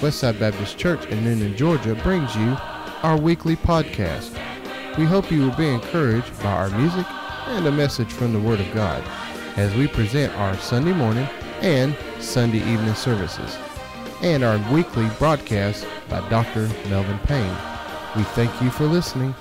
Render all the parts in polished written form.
Westside Baptist Church in Noonan, Georgia brings you our weekly podcast. We hope you will be encouraged by our music and a message from the Word of God as we present our Sunday morning and Sunday evening services and our weekly broadcast by Dr. Melvin Payne. We thank you for listening.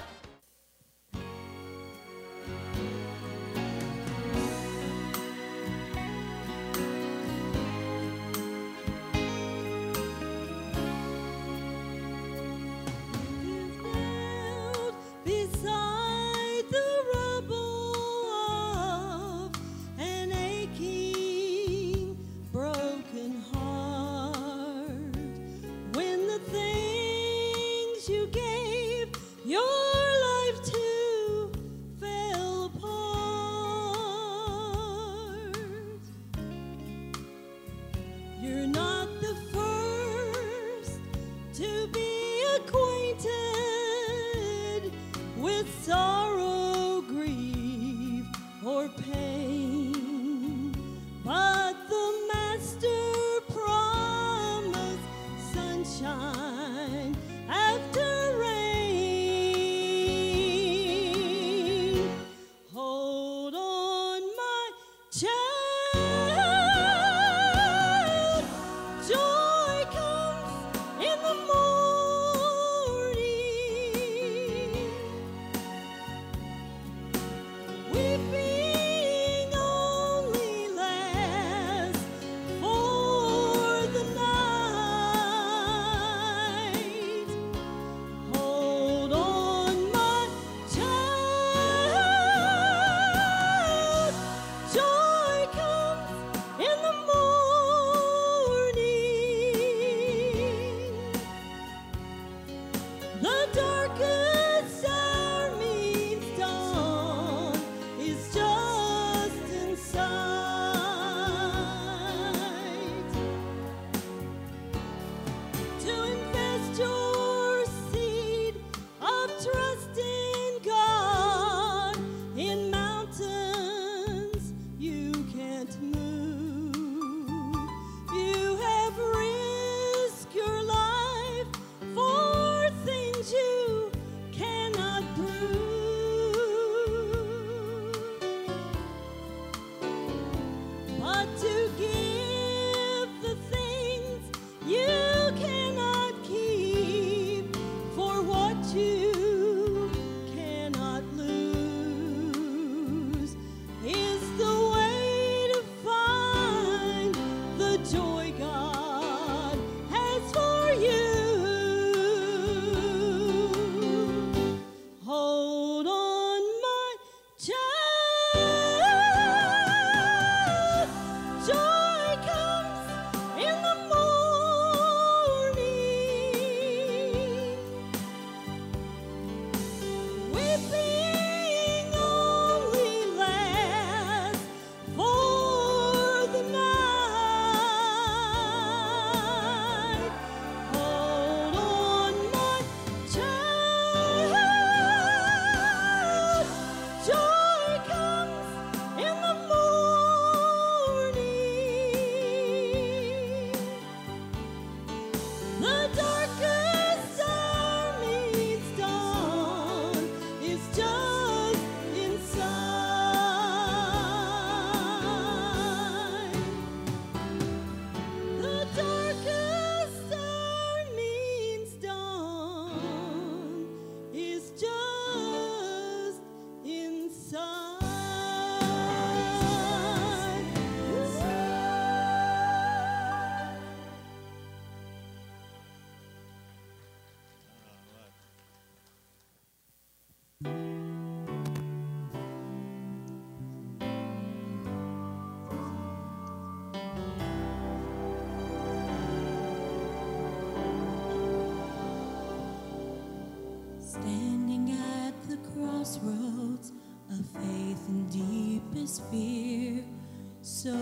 Standing at the crossroads of faith and deepest fear, so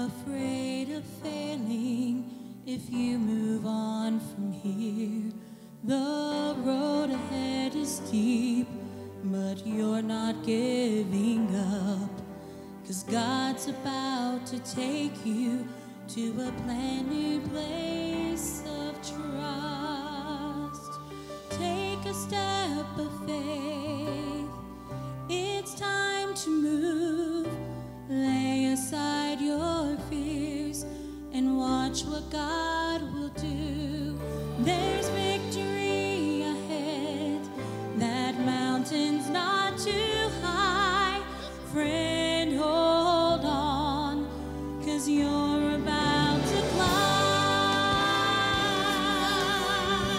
afraid of failing if you move on from here. The road ahead is deep, but you're not giving up, 'cause God's about to take you to a brand new place of trust. what God will do. There's victory ahead. That mountain's not too high. Friend, hold on, 'cause you're about to climb.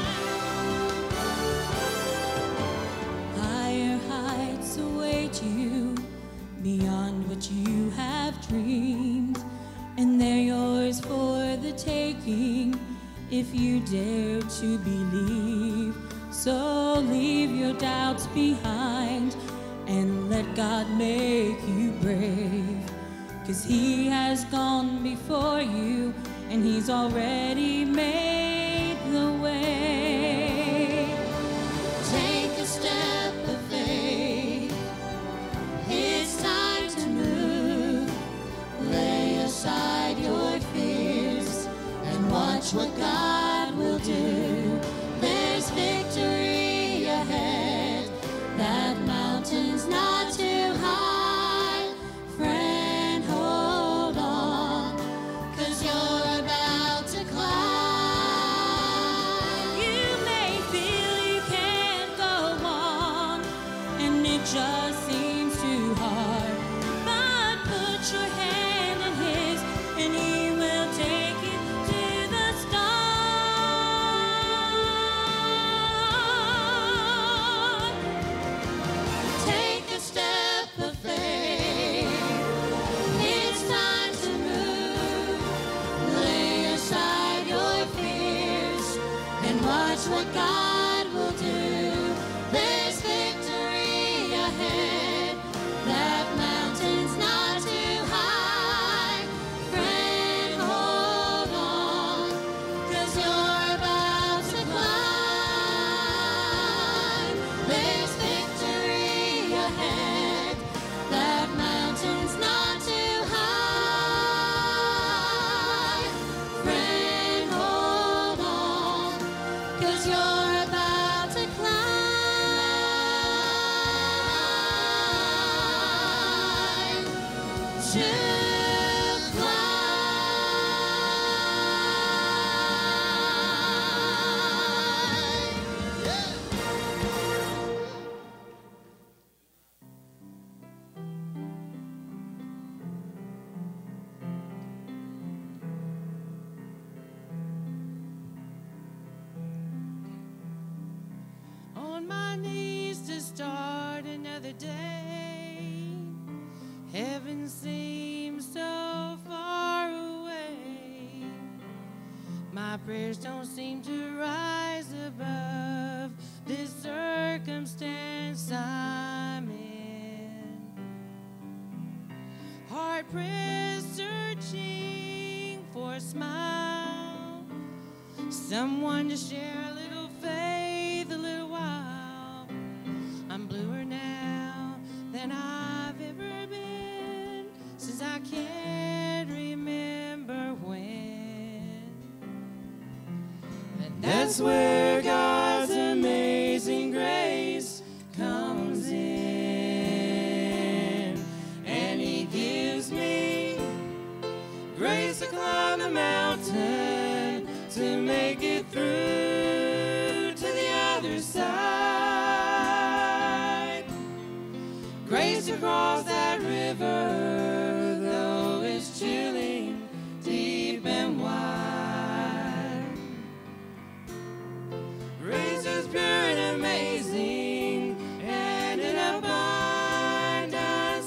Higher heights await you beyond what you have dreamed, and they're yours for the taking if you dare to believe. So leave your doubts behind and let God make you brave, 'cause He has gone before you and He's already made the way. Take a step of faith. It's time to move. Lay aside your fears and watch what God will do. There's victory ahead. That mountain's not too high. Friend, hold on, 'cause you're about to climb. You may feel you can't go on, and it just seems too hard, but put your hand in His, and He will take you to the start. Take a step of faith. It's time to move. Lay aside your fears and watch what God will do. There's victory ahead. That mountain's not too high. Friend, hold on, 'cause you're about to climb. There's victory ahead. That mountain's not too high. Friend, hold on, 'cause you're about to climb. To On my knees to start another day. Heaven seems so far away. My prayers don't seem to rise above this circumstance I'm in. Hard pressed, searching for a smile, someone to share a little faith, a little while. I'm bluer now than I've ever been, since I can't remember when. And that's where God's amazing grace comes in, and He gives me grace to climb the mountain, to make it through to the other side. Grace to cross that river, though it's chilling, deep and wide. Grace is pure and amazing, and an abundant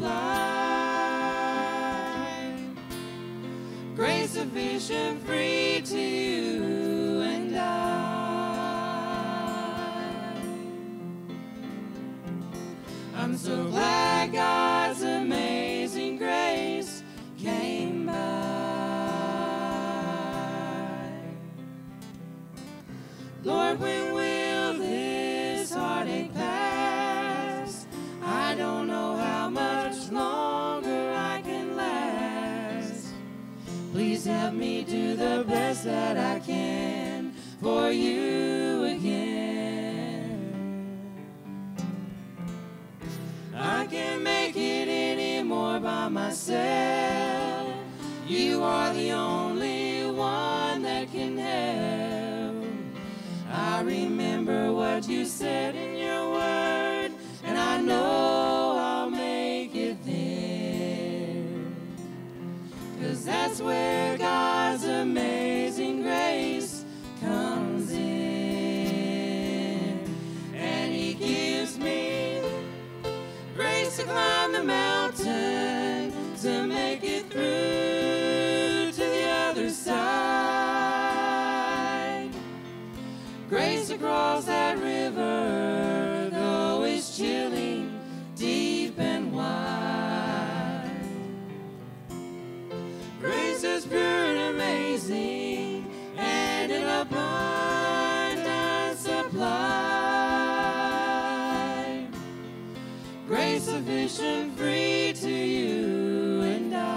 supply. Grace sufficient, free to you and I. I'm so glad God's amazing grace came by. Lord, when will this heartache pass? I don't know how much longer I can last. Please help me do the best that I can for you again. I can't make it anymore by myself. You are the only one I remember what you said in your word, and I know I'll make it there. 'Cause that's where God's amazing grace comes in. And he gives me grace to climb the mountain, to make it through to the other side. Grace to cross that river, though it's chilling, deep and wide. Grace is pure and amazing, and an abundant supply. Grace sufficient, free to you and I.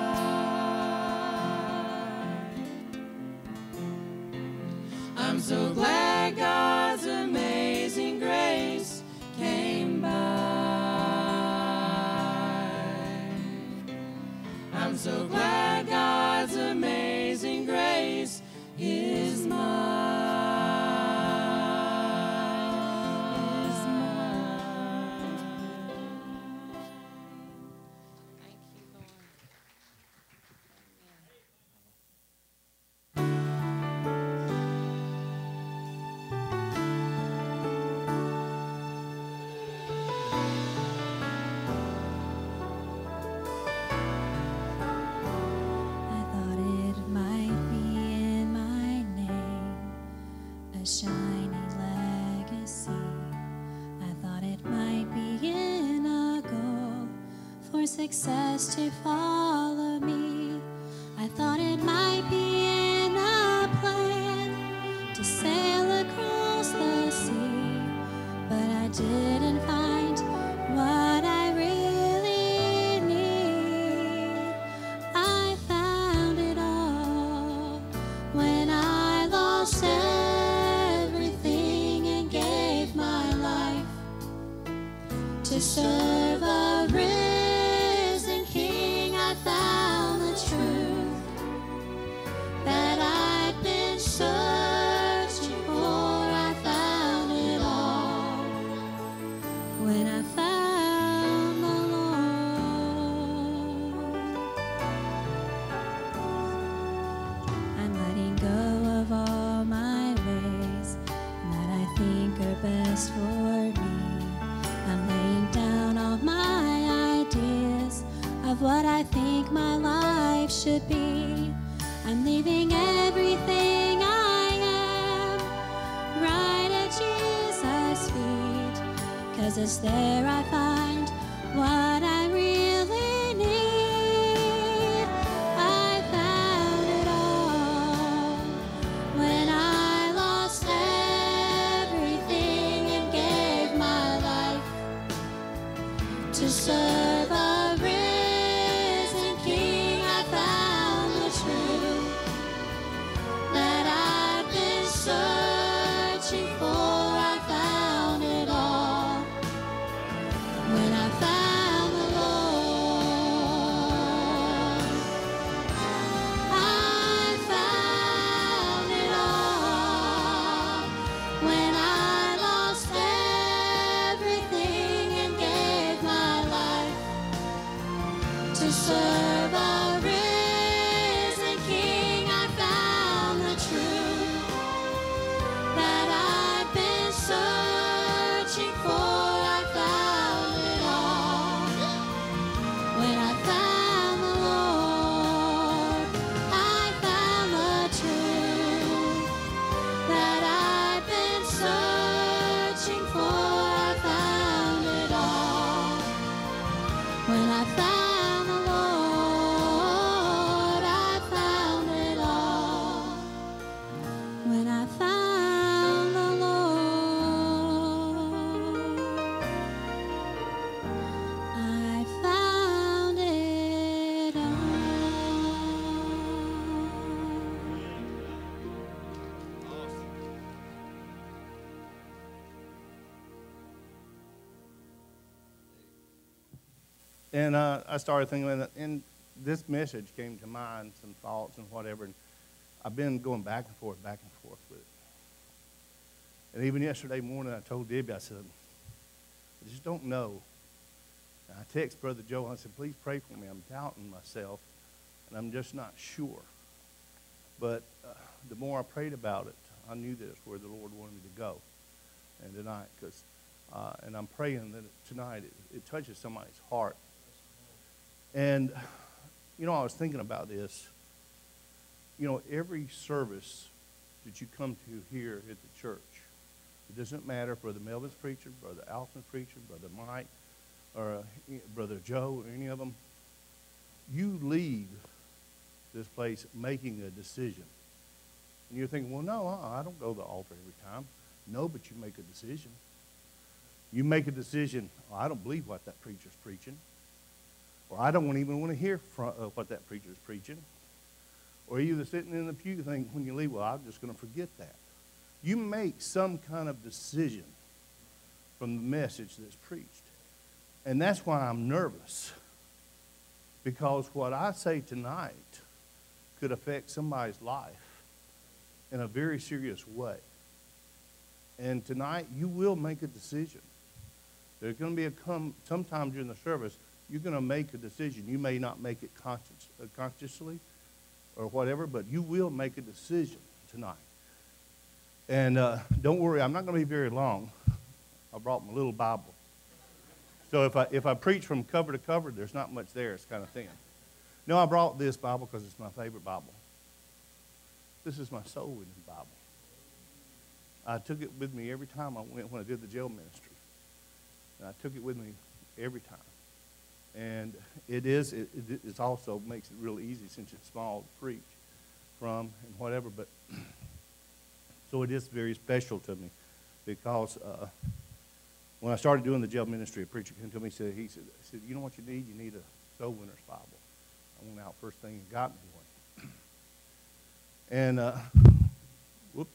I'm so glad God's amazing grace came by. I'm so glad God's amazing grace is mine. Is mine. Thank you, Lord. I thought it might be in my name, a shining legacy. I thought it might be in a goal for success to follow me. I thought it might be in a plan to sail across the sea, but I didn't find what I really need. I found it all when I lost everything and gave my life to serve a risen King. I found the truth that I'd been searching for. I found it all when I found the Lord. I'm letting go of all my ways that I think are best for me. I'm laying down all my ideas of what I think my life should be. I'm leaving everything I am right at Jesus' feet, 'cause it's there I find what I really need. I found it all when I lost everything and gave my life to serve a risen King. I found the truth that I've been searching for. I found it all when I found the Lord. I found it all when I lost everything and gave my life to serve a risen King. I found the truth that I've been searching for. I found it all when I found the Lord. I found the truth that I've been searching for. I found it all when I found the Lord. I found it all when I found the Lord. I found it all. And I started thinking, and this message came to mind, some thoughts and whatever. And I've been going back and forth with it. And even yesterday morning, I told Debbie, I said, I just don't know. And I text Brother Joe, I said, please pray for me. I'm doubting myself, and I'm just not sure. But the more I prayed about it, I knew that's where the Lord wanted me to go. And tonight, and I'm praying that tonight it touches somebody's heart. And, you know, I was thinking about this. You know, every service that you come to here at the church, it doesn't matter if Brother Melvin's preaching, Brother Alton's preaching, Brother Mike, or Brother Joe, or any of them, you leave this place making a decision. And you're thinking, well, no, I don't go to the altar every time. No, but you make a decision. You make a decision, oh, I don't believe what that preacher's preaching. Or I don't even want to hear what that preacher's preaching. Or you're sitting in the pew thinking when you leave, well, I'm just going to forget that. You make some kind of decision from the message that's preached. And that's why I'm nervous. Because what I say tonight could affect somebody's life in a very serious way. And tonight, you will make a decision. There's going to be sometime during the service, you're going to make a decision. You may not make it consciously or whatever, but you will make a decision tonight. And don't worry, I'm not going to be very long. I brought my little Bible. So if I preach from cover to cover, there's not much there. It's kind of thin. No, I brought this Bible because it's my favorite Bible. This is my soul winning Bible. I took it with me every time I went when I did the jail ministry. And I took it with me every time. And it also makes it real easy since it's small to preach from and whatever. But so it is very special to me because when I started doing the jail ministry, a preacher came to me and he said, you know what you need? You need a soul winner's Bible. I went out first thing and got me one. And, whoops,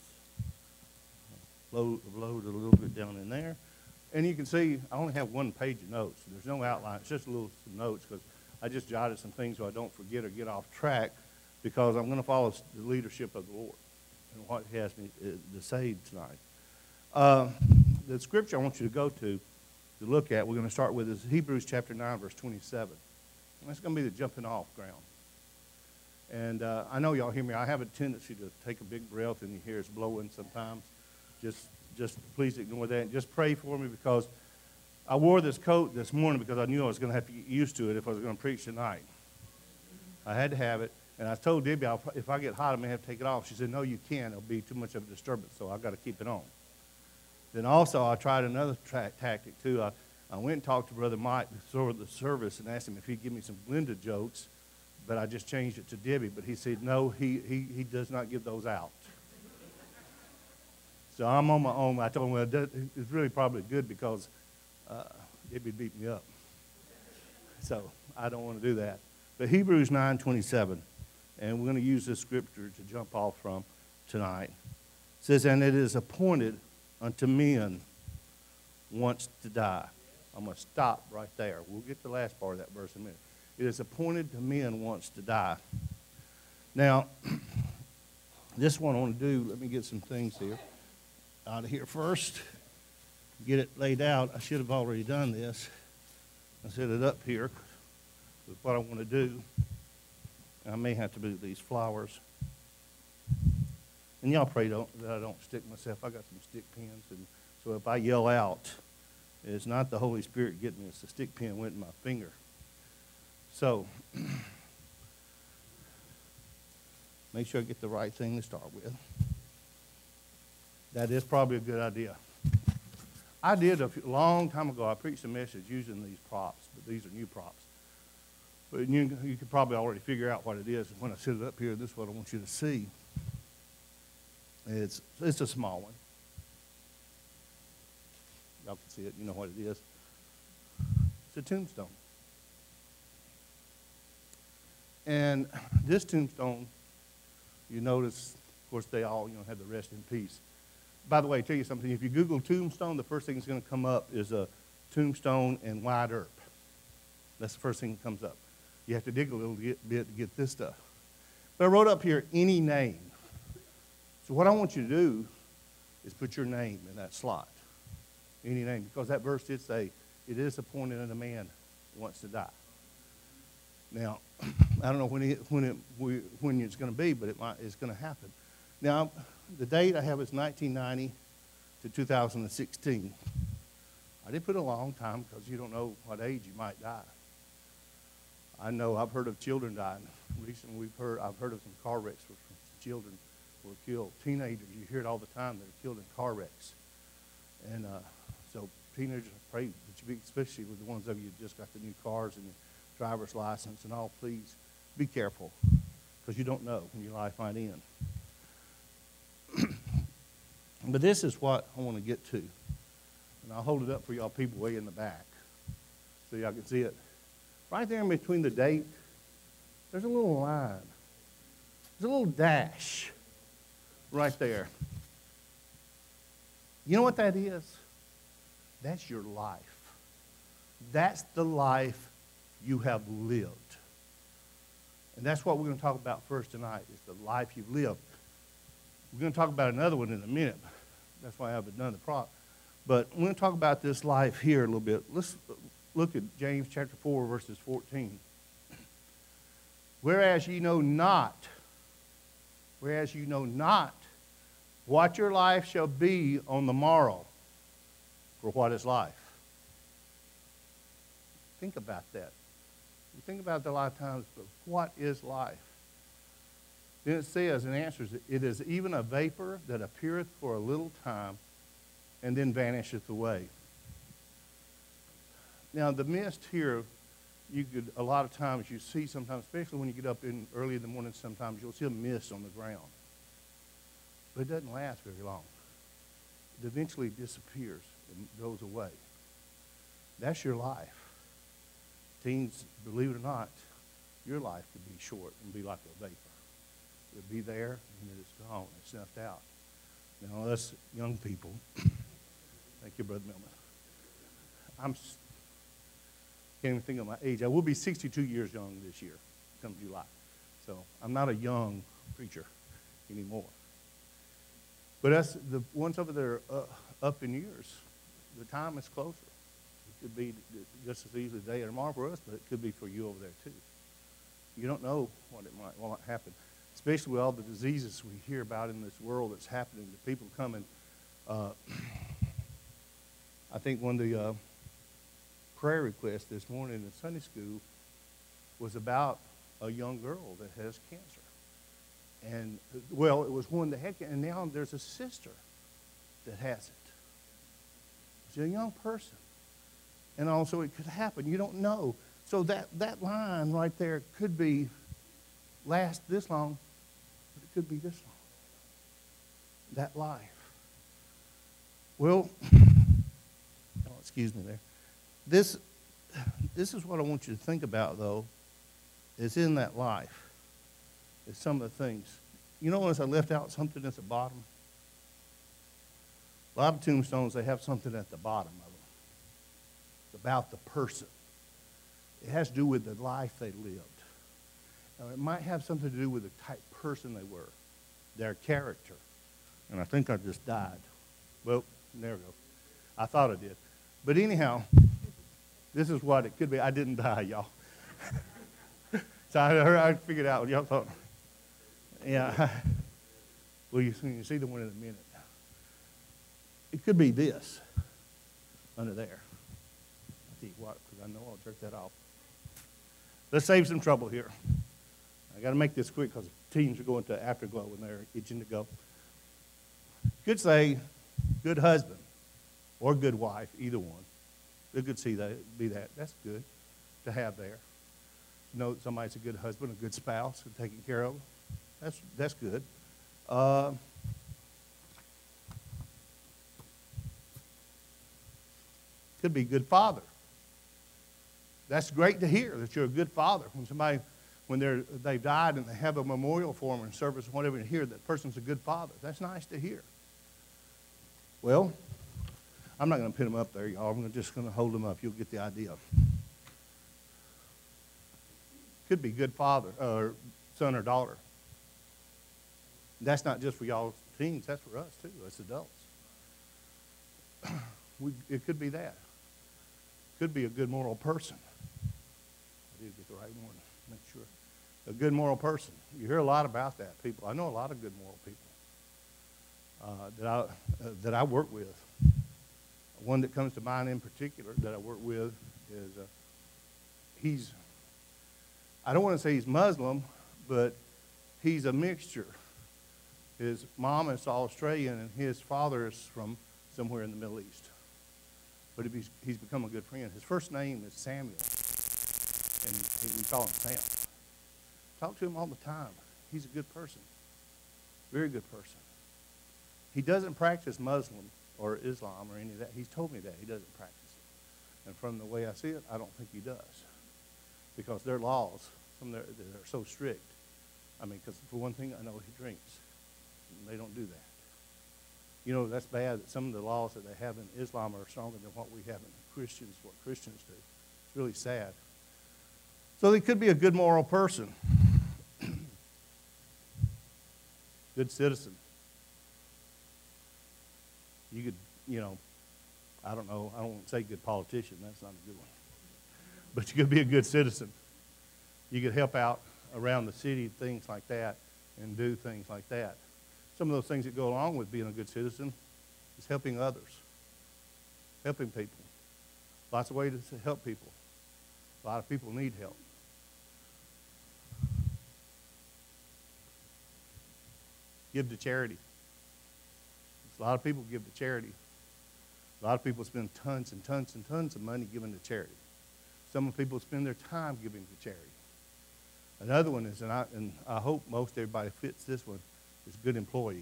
load a little bit down in there. And you can see I only have one page of notes. There's no outline. It's just some notes because I just jotted some things so I don't forget or get off track because I'm going to follow the leadership of the Lord and what He has me to say tonight. The scripture I want you to go to look at, we're going to start with is Hebrews chapter 9, verse 27. And that's going to be the jumping off ground. And I know y'all hear me. I have a tendency to take a big breath and you hear it's blowing sometimes. Just please ignore that. And just pray for me because I wore this coat this morning because I knew I was going to have to get used to it if I was going to preach tonight. I had to have it. And I told Debbie, if I get hot, I may have to take it off. She said, no, you can't. It'll be too much of a disturbance, so I've got to keep it on. Then also, I tried another tactic, too. I went and talked to Brother Mike before the service and asked him if he'd give me some Glenda jokes, but I just changed it to Debbie. But he said, no, he does not give those out. So I'm on my own. I told him, well, it's really probably good because Debbie beat me up. So I don't want to do that. But Hebrews 9:27, and we're going to use this scripture to jump off from tonight. It says, and it is appointed unto men once to die. I'm going to stop right there. We'll get to the last part of that verse in a minute. It is appointed to men once to die. Now, this is what I want to do. Let me get some things here out of here first. Get it laid out. I should have already done this. I set it up here with what I want to do. I may have to move these flowers. And y'all pray that I don't stick myself. I got some stick pins, and so if I yell out, it's not the Holy Spirit getting me. It's the stick pin went in my finger. So make sure I get the right thing to start with. That is probably a good idea. I did a long time ago. I preached a message using these props, but these are new props. But you could probably already figure out what it is. When I set it up here, this is what I want you to see. It's a small one. Y'all can see it. You know what it is. It's a tombstone. And this tombstone, you notice, of course, they all have the rest in peace. By the way, I tell you something. If you Google tombstone, the first thing that's going to come up is a tombstone and Wyatt Earp. That's the first thing that comes up. You have to dig a little bit to get this stuff. But I wrote up here, any name. So what I want you to do is put your name in that slot. Any name. Because that verse did say, it is appointed unto man who wants to die. Now, I don't know when it's going to be, but it's going to happen. Now, the date I have is 1990 to 2016. I did put a long time because you don't know what age you might die. I know I've heard of children dying. Recently, I've heard of some car wrecks where children were killed. Teenagers, you hear it all the time, that are killed in car wrecks. And so teenagers, I pray that you be, especially with the ones of you who just got the new cars and the driver's license and all, please be careful because you don't know when your life might end. But this is what I want to get to. And I'll hold it up for y'all people way in the back so y'all can see it. Right there in between the date, there's a little line. There's a little dash right there. You know what that is? That's your life. That's the life you have lived. And that's what we're going to talk about first tonight, is the life you've lived. We're going to talk about another one in a minute. That's why I haven't done the prop. But we're going to talk about this life here a little bit. Let's look at James chapter 4, verses 14. Whereas you know not what your life shall be on the morrow, for what is life? Think about that. You think about it a lot of times, but what is life? Then it says and answers, it is even a vapor that appeareth for a little time and then vanisheth away. Now, the mist here, you could, a lot of times you see sometimes, especially when you get up in early in the morning, sometimes you'll see a mist on the ground. But it doesn't last very long. It eventually disappears and goes away. That's your life. Teens, believe it or not, your life could be short and be like a vapor. It'll be there and then it's gone, it's snuffed out. Now, us young people, thank you, Brother Millman. Can't even think of my age. I will be 62 years young this year, come July. So I'm not a young preacher anymore. But us, the ones over there up in years, the time is closer. It could be just as easily today or tomorrow for us, but it could be for you over there too. You don't know what might happen, especially with all the diseases we hear about in this world that's happening. The people coming. I think one of the prayer requests this morning in Sunday school was about a young girl that has cancer. And, well, it was one that had cancer, and now there's a sister that has it. She's a young person. And also it could happen. You don't know. So that line right there could be last this long, but it could be this long. That life. Well, oh, excuse me there. This is what I want you to think about, though, is in that life. Is some of the things. You notice I left out something at the bottom? A lot of tombstones, they have something at the bottom of them. It's about the person. It has to do with the life they lived. Now, it might have something to do with the type of person they were, their character. And I think I just died. Well, there we go. I thought I did. But anyhow, this is what it could be. I didn't die, y'all. So I figured out what y'all thought. Yeah. Well, you see the one in a minute. It could be this under there. I'll tell you what, because I know I'll jerk that off. Let's save some trouble here. I got to make this quick because teens are going to afterglow when they're itching to go. Could say good husband or good wife, either one. It could see that, be that. That's good to have there. You know, somebody's a good husband, a good spouse, and taking care of them. That's good. Could be good father. That's great to hear that you're a good father. When somebody, when they've died and they have a memorial for them in service or whatever, and hear that person's a good father. That's nice to hear. Well, I'm not going to pin them up there, y'all. I'm just going to hold them up. You'll get the idea. Could be good father, or son or daughter. That's not just for y'all teens. That's for us, too, as adults. it could be that. Could be a good moral person. I did get the right one. Make sure. A good moral person. You hear a lot about that. People. I know a lot of good moral people that I work with. One that comes to mind in particular that I work with is he's. I don't want to say he's Muslim, but he's a mixture. His mom is Australian and his father is from somewhere in the Middle East. But he's become a good friend. His first name is Samuel, and we call him Sam. Talk to him all the time. He's a good person, very good person. He doesn't practice Muslim or Islam or any of that. He's told me that. He doesn't practice it. And from the way I see it, I don't think he does. Because their laws, they're so strict. I mean, because for one thing, I know he drinks. And they don't do that. You know, that's bad that some of the laws that they have in Islam are stronger than what we have in Christians, what Christians do. It's really sad. So he could be a good moral person. Good citizen. You could, you know, I don't know, I don't want to say good politician. That's not a good one. But you could be a good citizen. You could help out around the city, things like that, and do things like that. Some of those things that go along with being a good citizen is helping others, helping people. Lots of ways to help people. A lot of people need help. Give to charity. A lot of people give to charity. A lot of people spend tons and tons and tons of money giving to charity. Some people spend their time giving to charity. Another one is, and I hope most everybody fits this one, is good employee.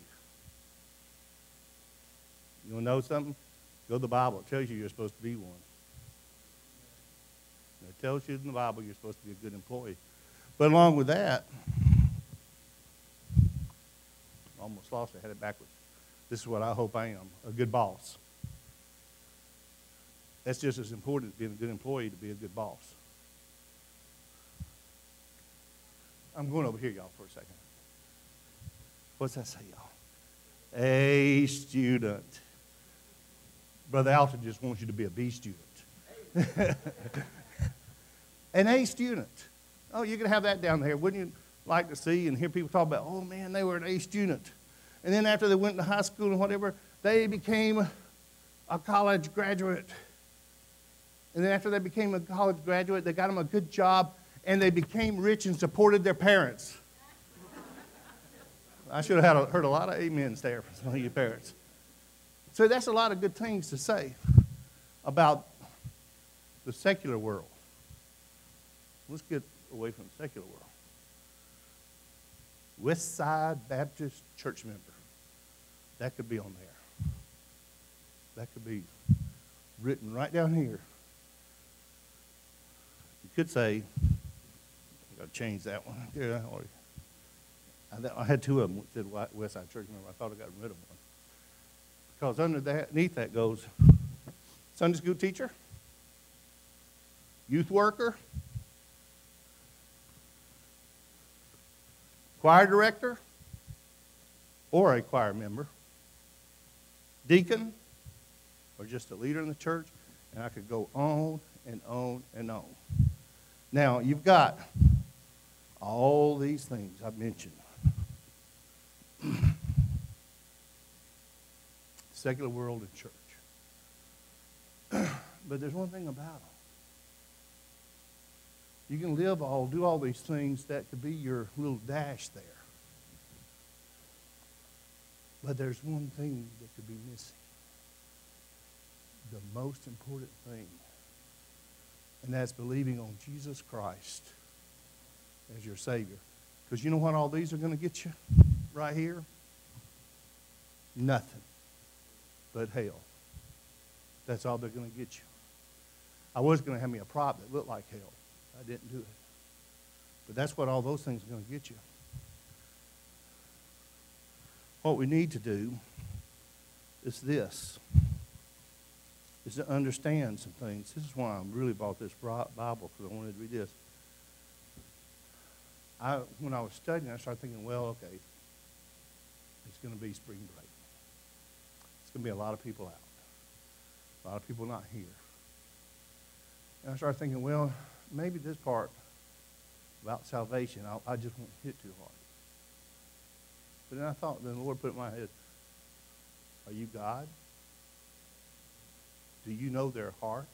You want to know something? Go to the Bible. It tells you you're supposed to be one. It tells you in the Bible you're supposed to be a good employee. But along with that, almost lost it, I had it backwards. This is what I hope I am, a good boss. That's just as important as being a good employee to be a good boss. I'm going over here, y'all, for a second. What's that say, y'all? A student. Brother Alton just wants you to be a B student. An A student. Oh, you can have that down there. Wouldn't you like to see and hear people talk about, oh, man, they were an A student. And then after they went to high school and whatever, they became a college graduate. And then after they became a college graduate, they got them a good job, and they became rich and supported their parents. I should have heard a lot of amens there from some of you parents. So that's a lot of good things to say about the secular world. Let's get away from the secular world. Westside Baptist Church member. That could be on there. That could be written right down here. You could say, I've got to change that one. Yeah, I had two of them that said Westside Church member. I thought I got rid of one. Because underneath that goes Sunday school teacher, youth worker, choir director, or a choir member, deacon, or just a leader in the church, and I could go on and on and on. Now, you've got all these things I've mentioned. Secular world and church. But there's one thing about them. You can do all these things. That could be your little dash there. But there's one thing that could be missing. The most important thing. And that's believing on Jesus Christ as your Savior. Because you know what all these are going to get you right here? Nothing but hell. That's all they're going to get you. I was going to have me a prop that looked like hell. I didn't do it. But that's what all those things are going to get you. What we need to do is this, is to understand some things. This is why I really bought this Bible, because I wanted to read this. When I was studying, I started thinking, well, okay, it's going to be spring break. It's going to be a lot of people out. A lot of people not here. And I started thinking, well, maybe this part about salvation, I just won't hit too hard. But then I thought, then the Lord put it in my head, are you God? Do you know their hearts?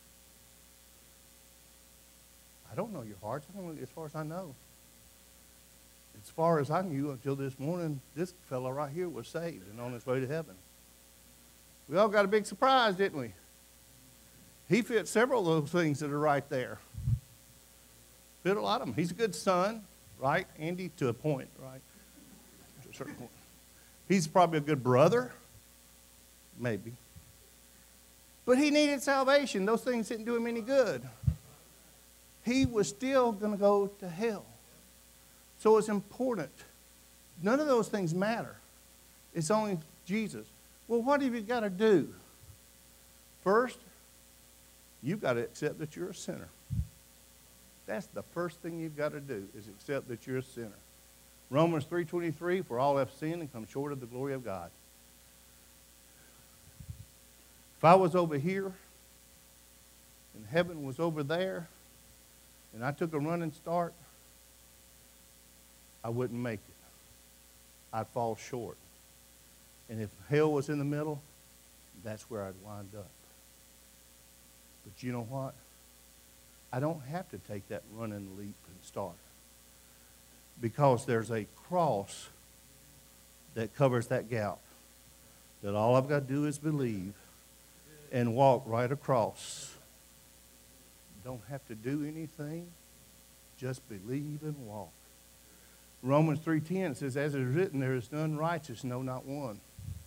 I don't know your hearts. I don't know, as far as I know. As far as I knew until this morning, this fellow right here was saved and on his way to heaven. We all got a big surprise, didn't we? He fit several of those things that are right there. Fit a lot of them. He's a good son, right, Andy? To a point, right? To a certain point. He's probably a good brother, maybe. But he needed salvation. Those things didn't do him any good. He was still going to go to hell. So it's important. None of those things matter. It's only Jesus. Well, what have you got to do? First, you've got to accept that you're a sinner. That's the first thing you've got to do, is accept that you're a sinner. Romans 3:23, for all have sinned and come short of the glory of God. If I was over here and heaven was over there and I took a running start, I wouldn't make it. I'd fall short. And if hell was in the middle, that's where I'd wind up. But you know what? I don't have to take that running leap and start. Because there's a cross that covers that gap. That all I've got to do is believe and walk right across. Don't have to do anything. Just believe and walk. Romans 3:10 says, as it is written, there is none righteous, no, not one.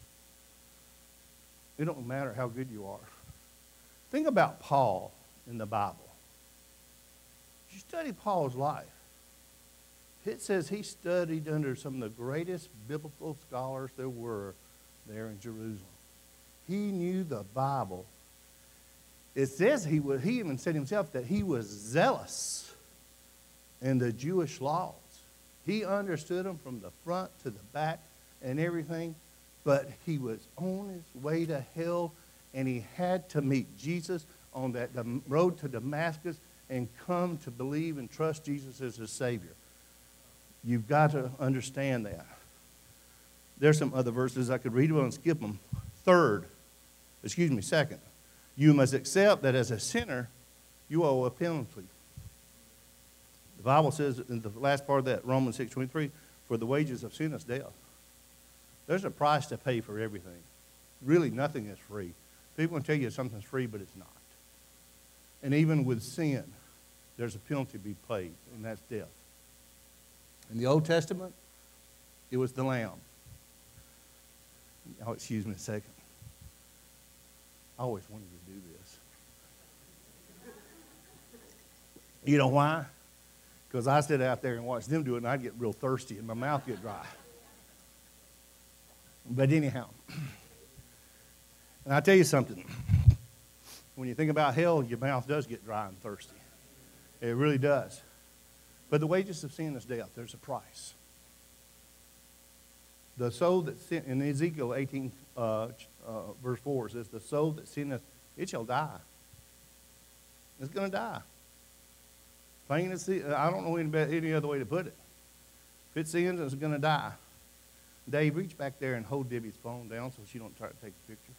It don't matter how good you are. Think about Paul in the Bible. You study Paul's life. It says he studied under some of the greatest biblical scholars there were there in Jerusalem. He knew the Bible. It says he even said himself that he was zealous in the Jewish laws. He understood them from the front to the back and everything, but he was on his way to hell, and he had to meet Jesus on that road to Damascus and come to believe and trust Jesus as his Savior. You've got to understand that. There's some other verses I could read, but I'll skip them. Second. You must accept that as a sinner, you owe a penalty. The Bible says in the last part of that, Romans 6:23, for the wages of sin is death. There's a price to pay for everything. Really, nothing is free. People can tell you something's free, but it's not. And even with sin, there's a penalty to be paid, and that's death. In the Old Testament, it was the lamb. Oh, excuse me a second. I always wanted to do this. You know why? Because I sit out there and watch them do it, and I'd get real thirsty, and my mouth get dry. But anyhow, and I'll tell you something. When you think about hell, your mouth does get dry and thirsty. It really does. But the wages of sin is death. There's a price. The soul that sin, in Ezekiel 18, verse 4, says, the soul that sinneth, it shall die. It's going to die. Plain as I don't know any other way to put it. If it sins, it's going to die. Dave, reach back there and hold Debbie's phone down so she don't try to take a picture.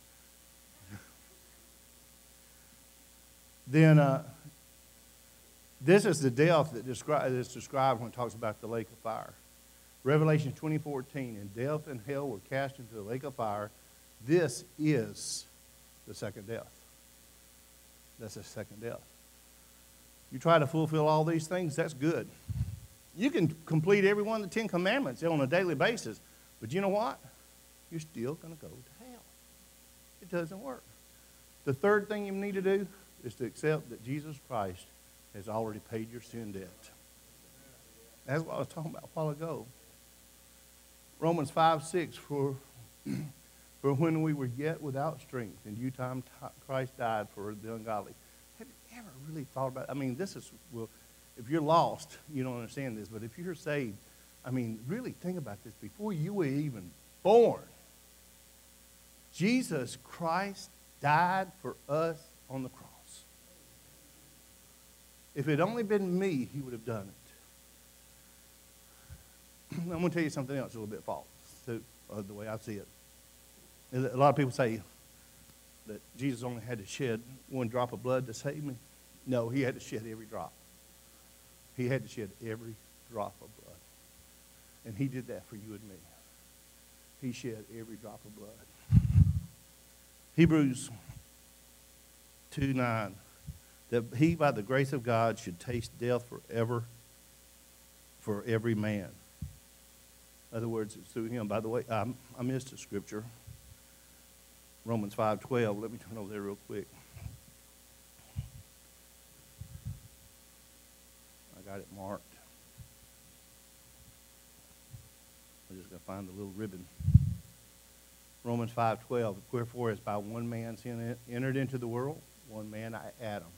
Then this is the death that is described when it talks about the lake of fire. Revelation 20:14, and death and hell were cast into the lake of fire. This is the second death. That's the second death. You try to fulfill all these things, that's good. You can complete every one of the 10 commandments on a daily basis, but you know what? You're still going to go to hell. It doesn't work. The third thing you need to do is to accept that Jesus Christ has already paid your sin debt. That's what I was talking about a while ago. Romans 5:6, for when we were yet without strength, in due time Christ died for the ungodly. Have you ever really thought about it? I mean, this is, well, if you're lost, you don't understand this, but if you're saved, I mean, really think about this. Before you were even born, Jesus Christ died for us on the cross. If it had only been me, he would have done it. I'm going to tell you something else a little bit false, to, the way I see it. A lot of people say that Jesus only had to shed one drop of blood to save me. No, he had to shed every drop. He had to shed every drop of blood. And he did that for you and me. He shed every drop of blood. Hebrews 2:9, that he by the grace of God should taste death forever for every man. In other words, it's through him. By the way, I missed a scripture. Romans 5:12. Let me turn over there real quick. I got it marked. I'm just going to find the little ribbon. Romans 5:12. Wherefore, as by one man sin entered into the world, one man, Adam.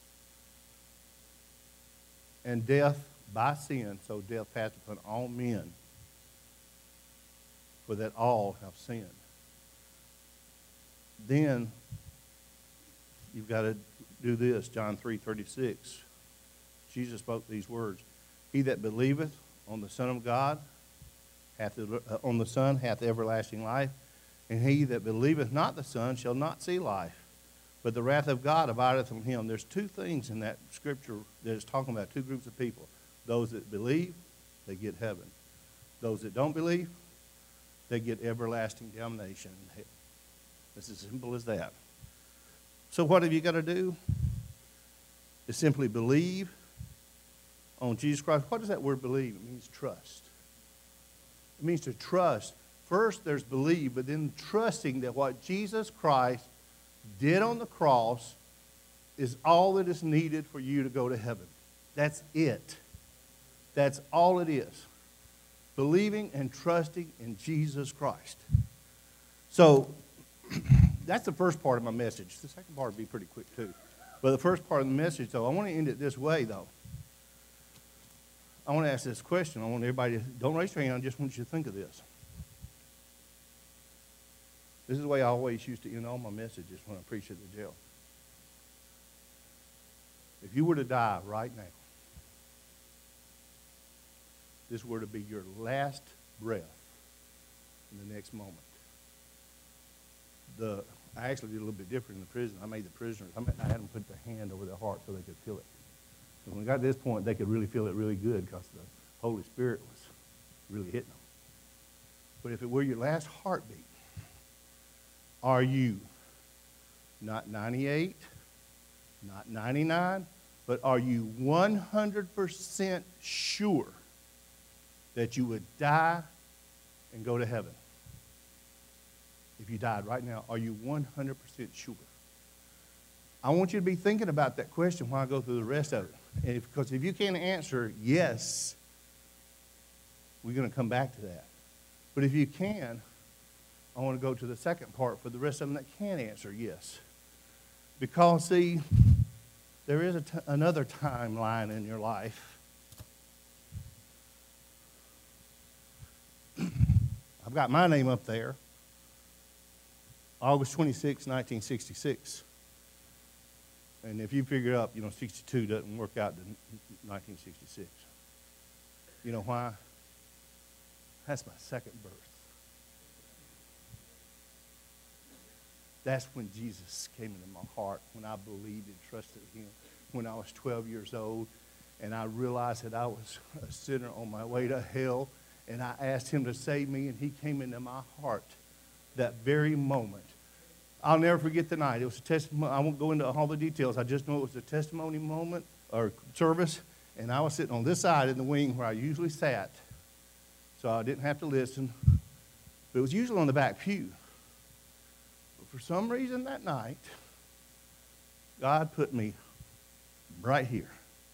And death by sin, so death passed upon all men, for that all have sinned. Then you've got to do this, John 3:36. Jesus spoke these words: He that believeth on the Son of God on the Son hath everlasting life, and he that believeth not the Son shall not see life, but the wrath of God abideth on him. There's two things in that scripture that is talking about two groups of people. Those that believe, they get heaven. Those that don't believe, they get everlasting damnation in hell. It's as simple as that. So what have you got to do? It's simply believe on Jesus Christ. What does that word believe? It means trust. It means to trust. First, there's believe, but then trusting that what Jesus Christ did on the cross is all that is needed for you to go to heaven. That's it. That's all it is. Believing and trusting in Jesus Christ. So, that's the first part of my message. The second part will be pretty quick too. But the first part of the message, though, I want to end it this way, though. I want to ask this question. I want everybody to, don't raise your hand, I just want you to think of this. This is the way I always used to end all my messages when I preached at the jail. If you were to die right now, this were to be your last breath in the next moment. I actually did a little bit different in the prison. I made the prisoners, I had them put their hand over their heart so they could feel it. And when we got to this point, they could really feel it really good because the Holy Spirit was really hitting them. But if it were your last heartbeat, are you not 98, not 99, but are you 100% sure that you would die and go to heaven? If you died right now, are you 100% sure? I want you to be thinking about that question while I go through the rest of it. Because if you can't answer yes, we're going to come back to that. But if you can, I want to go to the second part for the rest of them that can answer yes. Because, see, there is another timeline in your life. I've got my name up there. August 26, 1966. And if you figure it up, 62 doesn't work out to 1966. You know why? That's my second birth. That's when Jesus came into my heart, when I believed and trusted him, when I was 12 years old, and I realized that I was a sinner on my way to hell, and I asked him to save me, and he came into my heart that very moment. I'll never forget the night. It was a testimony. I won't go into all the details. I just know it was a testimony moment or service, and I was sitting on this side in the wing where I usually sat, so I didn't have to listen. But it was usually on the back pew. But for some reason that night, God put me right here.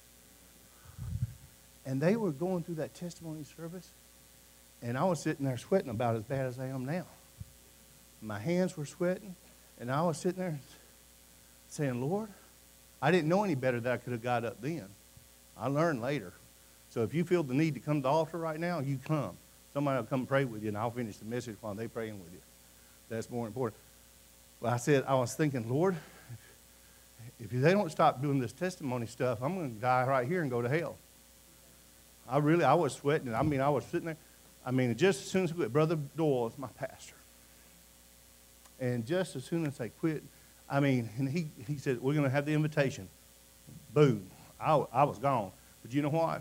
And they were going through that testimony service, and I was sitting there sweating about as bad as I am now. My hands were sweating, and I was sitting there saying, Lord, I didn't know any better that I could have got up then. I learned later. So if you feel the need to come to the altar right now, you come. Somebody will come pray with you, and I'll finish the message while they're praying with you. That's more important. But I was thinking, Lord, if they don't stop doing this testimony stuff, I'm going to die right here and go to hell. I was sweating. I was sitting there. Just as soon as we quit, Brother Doyle is my pastor. And just as soon as they quit, and he said, we're going to have the invitation. Boom. I was gone. But you know what?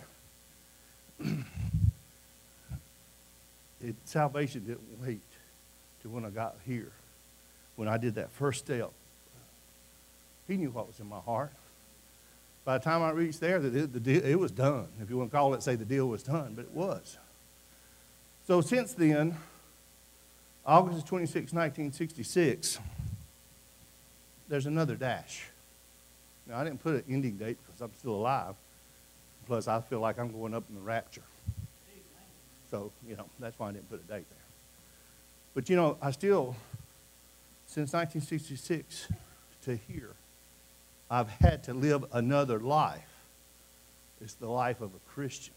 Salvation didn't wait till when I got here. When I did that first step, he knew what was in my heart. By the time I reached there, it was done. If you want to call it, say the deal was done, but it was. So since then, August 26, 1966, there's another dash. Now, I didn't put an ending date because I'm still alive. Plus, I feel like I'm going up in the rapture. So, that's why I didn't put a date there. But, I still, since 1966 to here, I've had to live another life. It's the life of a Christian,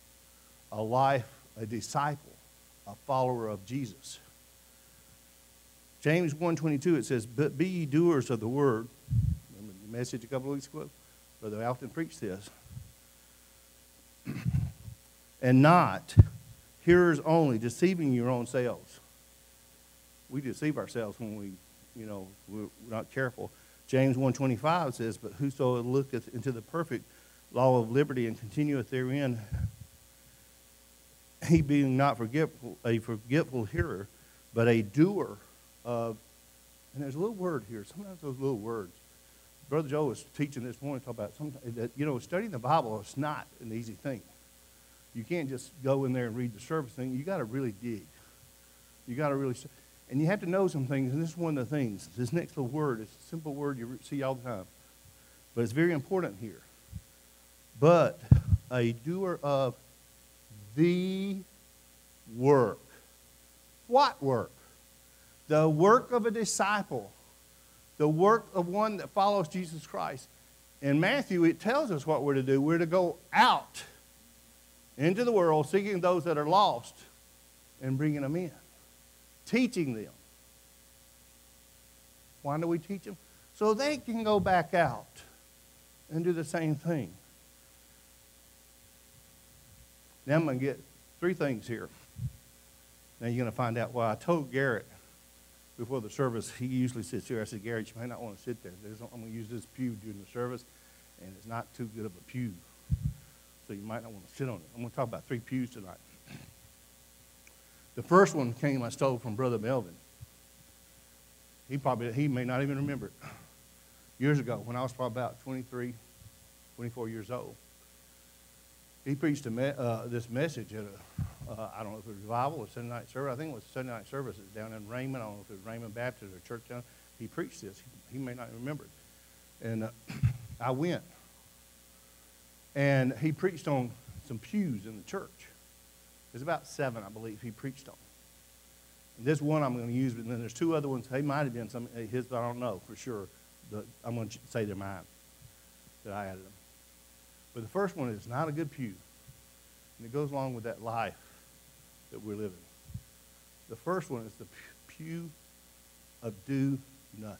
a disciple, a follower of Jesus. James 1:22, it says, but be ye doers of the word. Remember the message a couple of weeks ago? Brother Alton preached this. And not hearers only, deceiving your own selves. We deceive ourselves when we're not careful. James 1:25 says, but whoso looketh into the perfect law of liberty and continueth therein, he being not a forgetful hearer, but a doer of, and there's a little word here. Sometimes those little words. Brother Joe was teaching this morning, talk about that, studying the Bible is not an easy thing. You can't just go in there and read the service thing. You got to really dig. You got to really, and you have to know some things. And this is one of the things. This next little word is a simple word you see all the time, but it's very important here. But a doer of the work. What work? The work of a disciple. The work of one that follows Jesus Christ. In Matthew, it tells us what we're to do. We're to go out into the world seeking those that are lost and bringing them in. Teaching them. Why do we teach them? So they can go back out and do the same thing. Now I'm going to get three things here. Now you're going to find out why. I told Garrett before the service, he usually sits here. I said, Garrett, you may not want to sit there. I'm going to use this pew during the service, and it's not too good of a pew. So you might not want to sit on it. I'm going to talk about three pews tonight. The first one I stole from Brother Melvin. He may not even remember it. Years ago, when I was probably about 23, 24 years old, he preached this message at I don't know if it was revival or Sunday night service. I think it was Sunday night service. It was down in Raymond. I don't know if it was Raymond Baptist or church down. He preached this. He may not remember it. And I went. And he preached on some pews in the church. There's about 7, I believe, he preached on. And this one I'm going to use, but then there's 2 other ones. They might have been some his, but I don't know for sure. But I'm going to say they're mine, that I added them. But the first one is not a good pew. And it goes along with that life that we're living. The first one is the pew of do nothing.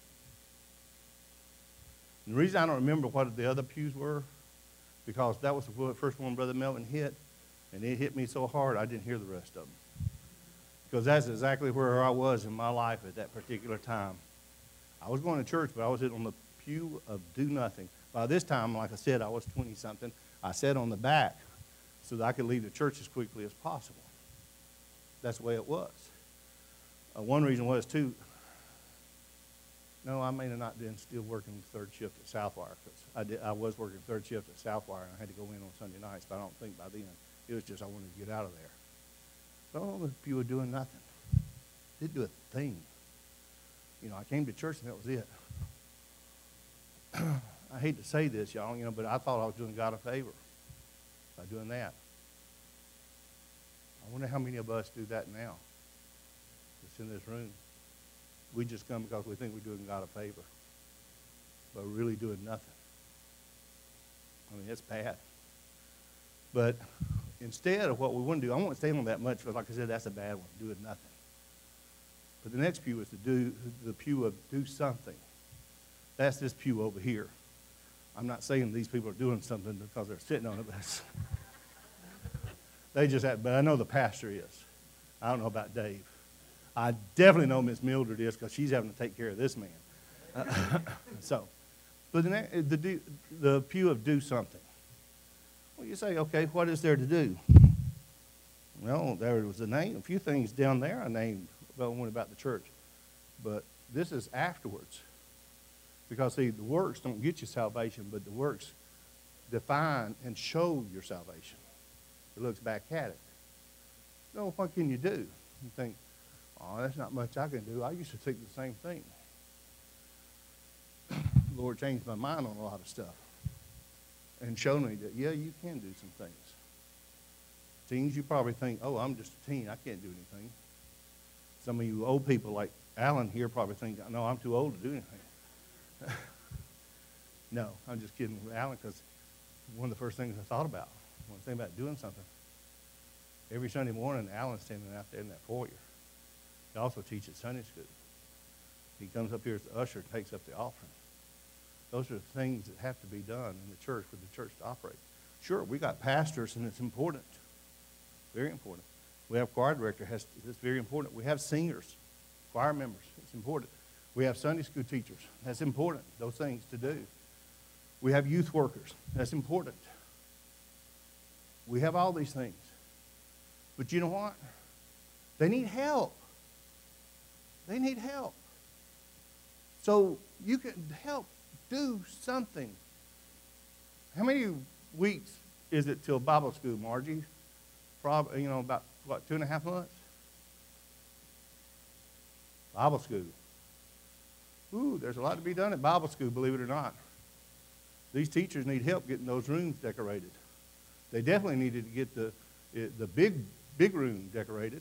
And the reason I don't remember what the other pews were, because that was the first one Brother Melvin hit, and it hit me so hard I didn't hear the rest of them. Because that's exactly where I was in my life at that particular time. I was going to church, but I was on the pew of do nothing. By this time, like I said, I was 20-something. I sat on the back so that I could leave the church as quickly as possible. That's the way it was. One reason was, too, no, I may have not been still working third shift at Southwire, because I was working third shift at Southwire, and I had to go in on Sunday nights, but I don't think by then. It was just I wanted to get out of there. So if you were doing nothing, didn't do a thing. I came to church, and that was it. I hate to say this, y'all, but I thought I was doing God a favor by doing that. I wonder how many of us do that now that's in this room. We just come because we think we're doing God a favor, but we're really doing nothing. It's bad. But instead of what we want to do, I won't stay on that much because, like I said, that's a bad one, doing nothing. But the next pew is the pew of do something. That's this pew over here. I'm not saying these people are doing something because they're sitting on it, but they just have, but I know the pastor is. I don't know about Dave. I definitely know Miss Mildred is because she's having to take care of this man. But the pew of do something. Well, you say, okay, what is there to do? Well, there was a few things down there I named, one about the church. But this is afterwards. Because, see, the works don't get you salvation, but the works define and show your salvation. It looks back at it. So what can you do? You think, oh, that's not much I can do. I used to think the same thing. The Lord changed my mind on a lot of stuff and showed me that, yeah, you can do some things. Teens, you probably think, oh, I'm just a teen. I can't do anything. Some of you old people like Alan here probably think, no, I'm too old to do anything. No, I'm just kidding with Alan because one of the first things I thought about when I think about doing something, every Sunday morning, Alan's standing out there in that foyer. He also teaches Sunday school. He comes up here as the usher and takes up the offering. Those are the things that have to be done in the church for the church to operate. Sure, we got pastors, and it's important. Very important. We have choir director. It's very important. We have singers, choir members. It's important. We have Sunday school teachers. That's important, those things to do. We have youth workers. That's important. We have all these things. But you know what? They need help. They need help. So you can help do something. How many weeks is it till Bible school, Margie? Probably, about, 2.5 months? Bible school. Ooh, there's a lot to be done at Bible school, believe it or not. These teachers need help getting those rooms decorated. They definitely needed to get the big room decorated.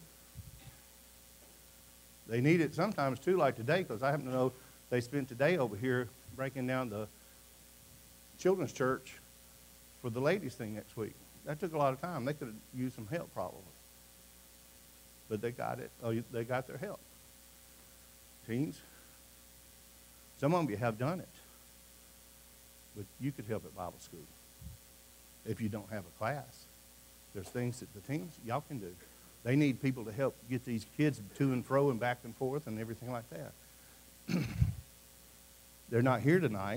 They need it sometimes, too, like today, because I happen to know they spent today over here breaking down the children's church for the ladies' thing next week. That took a lot of time. They could have used some help, probably. But they got it. Oh, they got their help. Teens, some of you have done it. But you could help at Bible school if you don't have a class. There's things that the teens, y'all can do. They need people to help get these kids to and fro and back and forth and everything like that. They're not here tonight,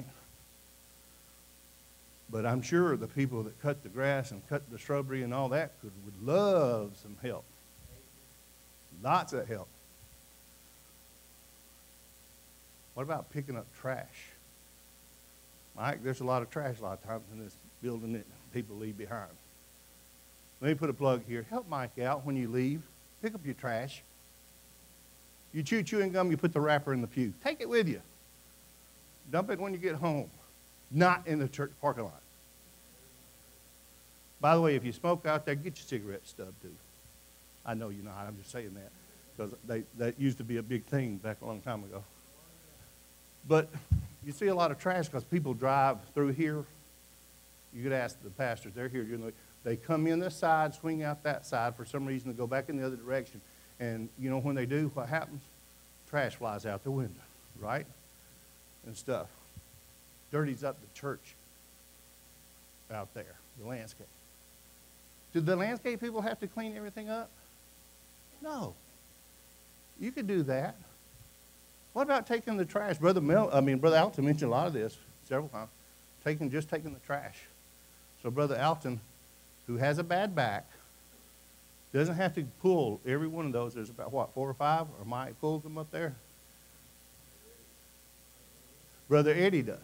but I'm sure the people that cut the grass and cut the shrubbery and all that would love some help. Lots of help. What about picking up trash? Mike, there's a lot of trash a lot of times in this building that people leave behind. Let me put a plug here. Help Mike out when you leave. Pick up your trash. You chew chewing gum, you put the wrapper in the pew. Take it with you. Dump it when you get home. Not in the church parking lot. By the way, if you smoke out there, get your cigarette stub too. I know you're not. I'm just saying that because that used to be a big thing back a long time ago. But you see a lot of trash because people drive through here. You could ask the pastors. They're here during the week. They come in this side, swing out that side for some reason to go back in the other direction. And, when they do, what happens? Trash flies out the window, right? And stuff. Dirties up the church out there, the landscape. Do the landscape people have to clean everything up? No. You could do that. What about taking the trash? Brother Alton mentioned a lot of this several times. Just taking the trash. So Brother Alton, who has a bad back, doesn't have to pull every one of those. There's about, 4 or 5? Or Mike pulls them up there? Brother Eddie does.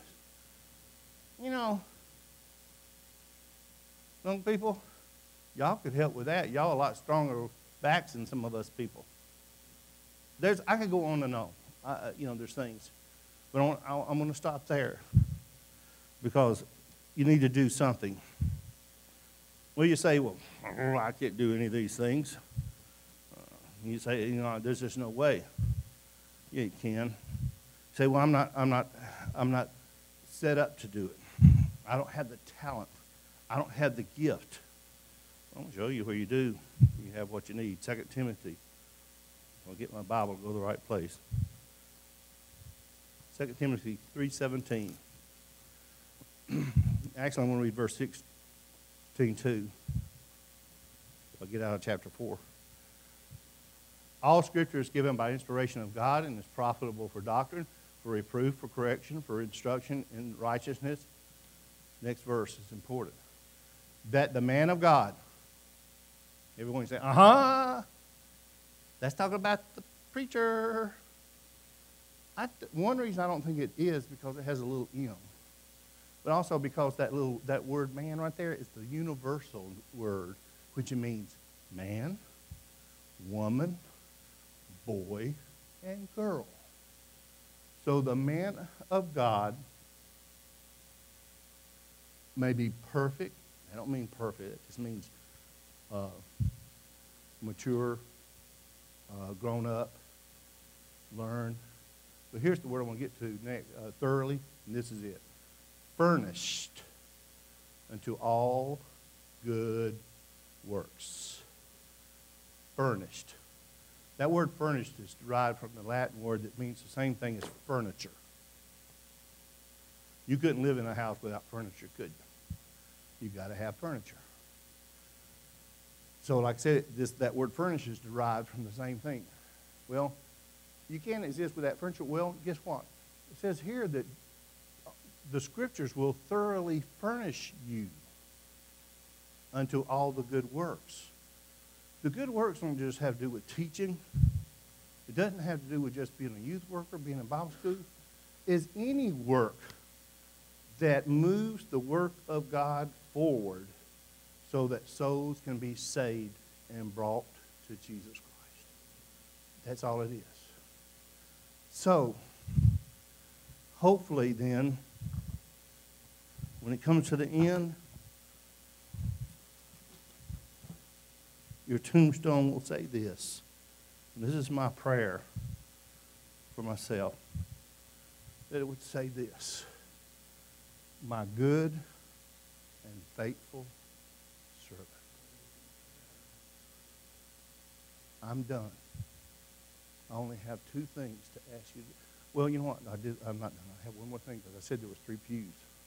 Young people, y'all could help with that. Y'all a lot stronger backs than some of us people. I could go on and on. There's things. But I'm going to stop there because you need to do something. Well, you say, well, I can't do any of these things. You say, there's just no way. Yeah, you can. You say, well, I'm not set up to do it. I don't have the talent. I don't have the gift. I'll show you where you do. You have what you need. 2 Timothy I'll get my Bible to go to the right place. 2 Timothy 3:17. Actually, I'm going to read verse 16 too. I'll get out of chapter 4. All Scripture is given by inspiration of God and is profitable for doctrine, for reproof, for correction, for instruction in righteousness. Next verse is important. That the man of God, everyone say, that's talking about the preacher. One reason I don't think it is because it has a little M. But also because that word man right there is the universal word, which means man, woman, boy, and girl. So the man of God may be perfect. I don't mean perfect. It just means mature, grown up, learn. But here's the word I want to get to next, thoroughly, and this is it. Furnished unto all good works. Furnished. That word furnished is derived from the Latin word that means the same thing as furniture. You couldn't live in a house without furniture, could you? You've got to have furniture. So like I said, that word furnished is derived from the same thing. Well, you can't exist without furniture. Well, guess what? It says here that the Scriptures will thoroughly furnish you unto all the good works. The good works don't just have to do with teaching. It doesn't have to do with just being a youth worker, being in Bible school. It's any work that moves the work of God forward so that souls can be saved and brought to Jesus Christ. That's all it is. So, hopefully then, when it comes to the end, your tombstone will say this. And this is my prayer for myself. That it would say this. My good and faithful servant. I'm done. I only have two things to ask you. Well, you know what? I'm not done. I have one more thing because I said there was 3 pews.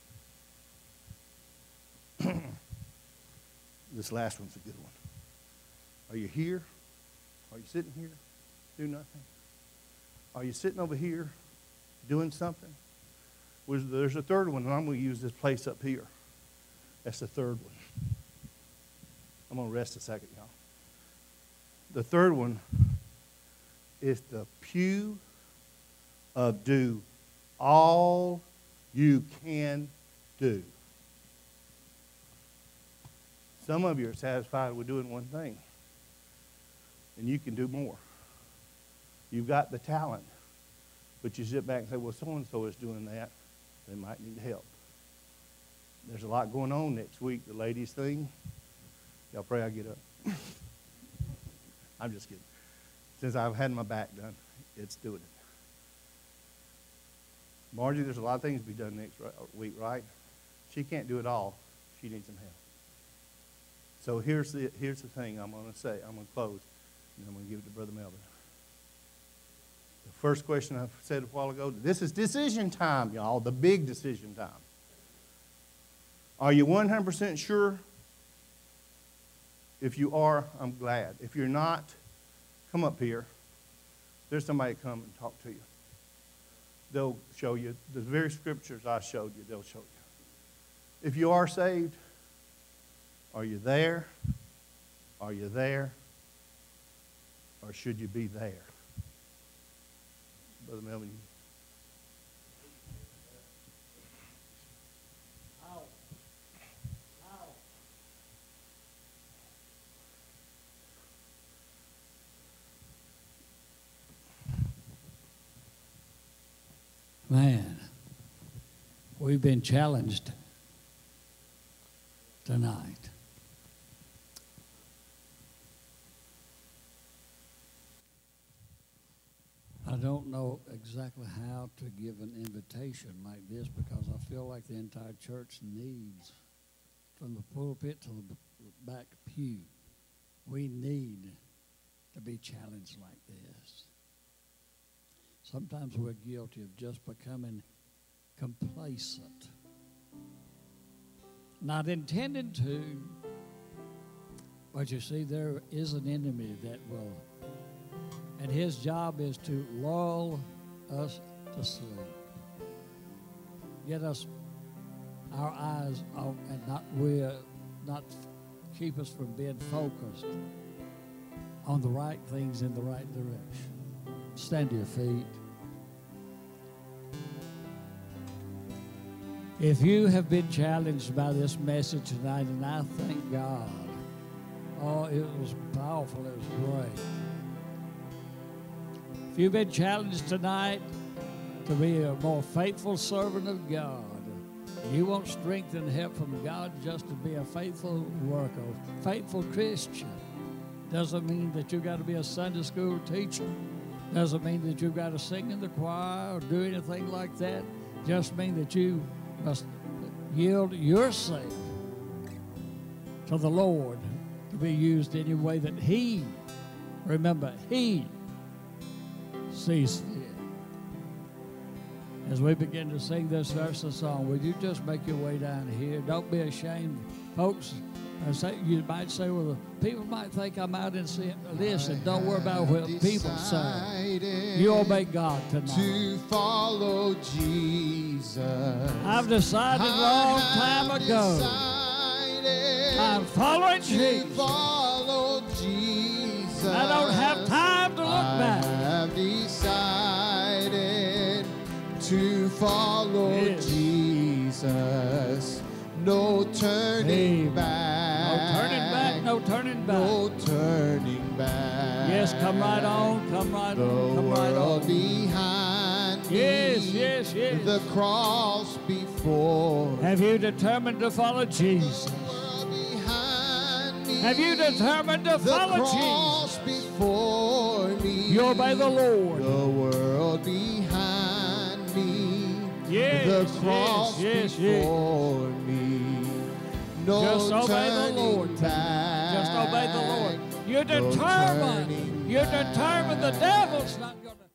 This last one's a good one. Are you here? Are you sitting here? Do nothing? Are you sitting over here doing something? There's a third one, and I'm going to use this place up here. That's the third one. I'm going to rest a second, y'all. The third one is the pew of do all you can do. Some of you are satisfied with doing one thing, and you can do more. You've got the talent, but you sit back and say, well, so-and-so is doing that. They might need help. There's a lot going on next week, the ladies' thing. Y'all pray I get up. I'm just kidding. Since I've had my back done, it's doing it. Margie, there's a lot of things to be done next week, right? She can't do it all. She needs some help. So here's the thing I'm going to say. I'm going to close, and I'm going to give it to Brother Melvin. The first question I said a while ago, this is decision time, y'all, the big decision time. Are you 100% sure? If you are, I'm glad. If you're not, come up here. There's somebody come and talk to you. They'll show you. The very scriptures I showed you, they'll show you. If you are saved, are you there? Are you there? Or should you be there? Brother Melvin. Man, we've been challenged tonight. I don't know exactly how to give an invitation like this because I feel like the entire church needs, from the pulpit to the back pew, we need to be challenged like this. Sometimes we're guilty of just becoming complacent, not intending to, but you see, there is an enemy that will, and his job is to lull us to sleep, get us our eyes off, and not keep us from being focused on the right things in the right direction. Stand to your feet. If you have been challenged by this message tonight, and I thank God, oh, it was powerful, it was great. If you've been challenged tonight to be a more faithful servant of God, you want strength and help from God just to be a faithful worker, faithful Christian. Doesn't mean that you've got to be a Sunday school teacher. Doesn't mean that you've got to sing in the choir or do anything like that. Just mean that you must yield yourself to the Lord to be used any way that He, remember, He sees fit. As we begin to sing this verse of song, will you just make your way down here? Don't be ashamed, folks. You might say, well, the people might think I'm out in sin. Listen, don't worry about what people say. You obey God tonight. To follow Jesus. I've decided a long time ago. I'm following Jesus. Follow Jesus. I don't have time to look back. I have decided to follow Yes. Jesus. No turning Amen. back. No turning back, no turning back. No turning back. Yes, come right on, come right The on, come right world on. behind me. Yes, yes, yes. The cross before. Have you determined to follow Jesus? The world behind me. Have you determined to The follow cross Jesus? before me. You obey the Lord. The world behind me. Yes, The cross yes, yes, before me. No Just obey the turning Lord tonight. back. Just obey the Lord. You're No determined. turning You're determined. The back. devil's not going to.